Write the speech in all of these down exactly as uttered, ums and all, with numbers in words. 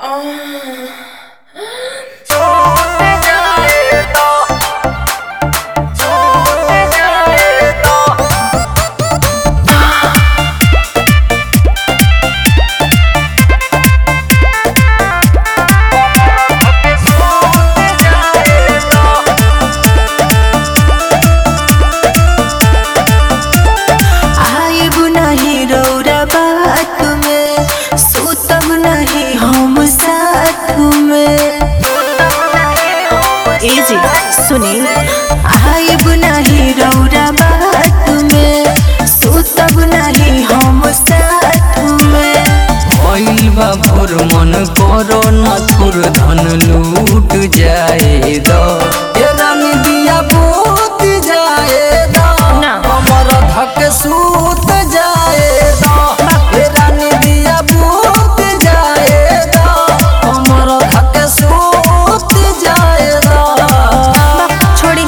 सुने आइब नहीं रौरा बात में, सुतब नहीं हम साथ में। भइल बा भोर मन करो न थोर धन लूट जाए दो, ये रानी दिया बूत जाए दो, हमर धक सूत जाए दो, ये रानी दिया बूत जाए दो, हमर धक सूत जाए दो। छोड़ी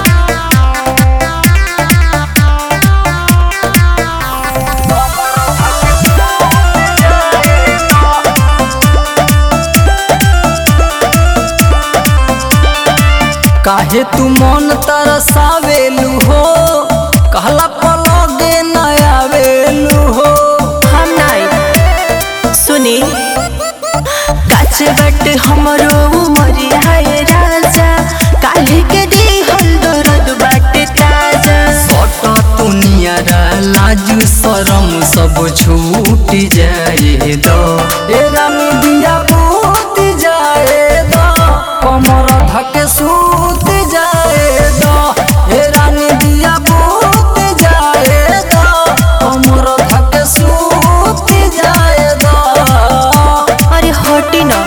काहे तू मन तरसावेलू हो, कहला पलगे न आवेलू हो। हम नहीं सुनी काच बट हमरो उमरिया है राजा, काहे के दिहल दर्द बाटे ताजा। सटा दुनियारा लाज शरम सब छूट जाए दो, ए रानी दिया बूत जाए दो, कमर धक सूत जाए दो, ए रानी दिया बूत जाए दो, कमर धक सूत जाए दो। अरे हटी ना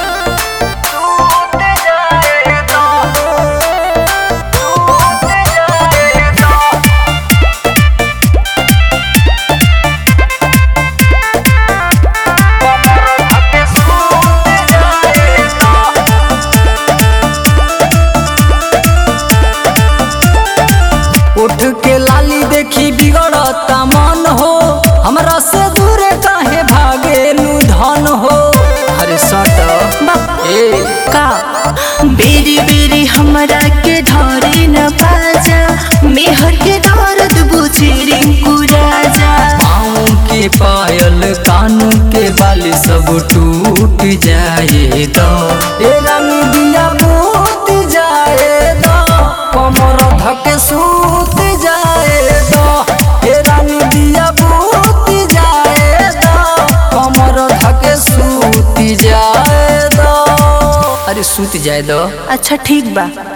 उठ के लाली देखी बिगड़ता मन हो, हमरा से दूरे काहे भागेलू धन हो। अरे सट ए का बेरी बेरी हमरा के धरे न पाजा, मेहर के दर्द बुझे रिंकू राजा। पाँव के पायल कानू के बाल सब टूट जाए दो, ए रानी दिया बूत जाए दो, कमर धक सूत जाए दो, ए रानी दिया बूत जाए दो, कमर धक सूत जाए दो। अरे सूत जाए दो। अच्छा ठीक बा।